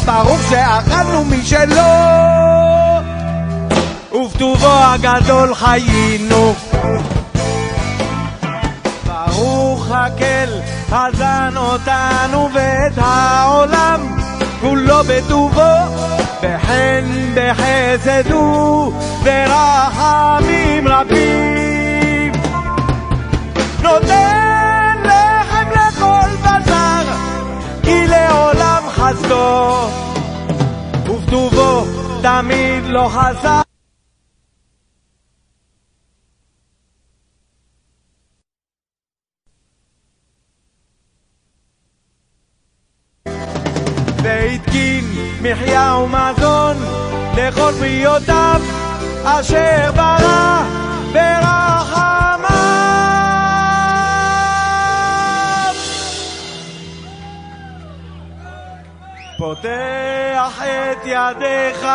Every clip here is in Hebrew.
ברוך שאכלנו משלו, ובטובו הגדול חיינו. ברוך הקל חזן אותנו ואת העולם כולו בטובו, בחן בחסד ורחמים רבים. נותן לחם לכל בשר כי לעולם חסדו, ובטובו תמיד לא חסר. והתקין מחיה ומזון לכל בריותיו אשר ברא ברחמיו. פותח את ידיך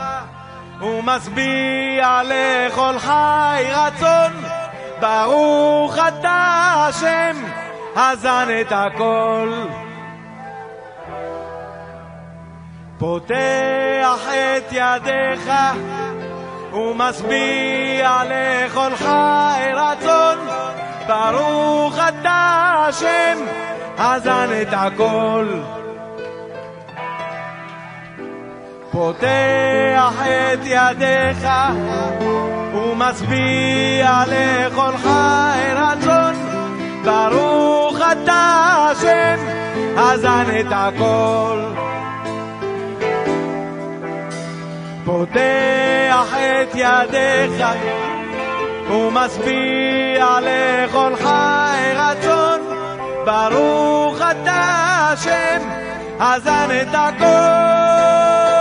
ומשביע לכל חי רצון, ברוך אתה השם הזן את הכל. פותח את ידיך ומשביע לכל חי רצון, ברוך אתה השם הזן את הכל. פותח את ידיך ומשביע לכל חי רצון, ברוך אתה השם הזן את הכל. פותח את ידיך ומשביע לכל חי רצון, ברוך אתה השם הזן את הכל.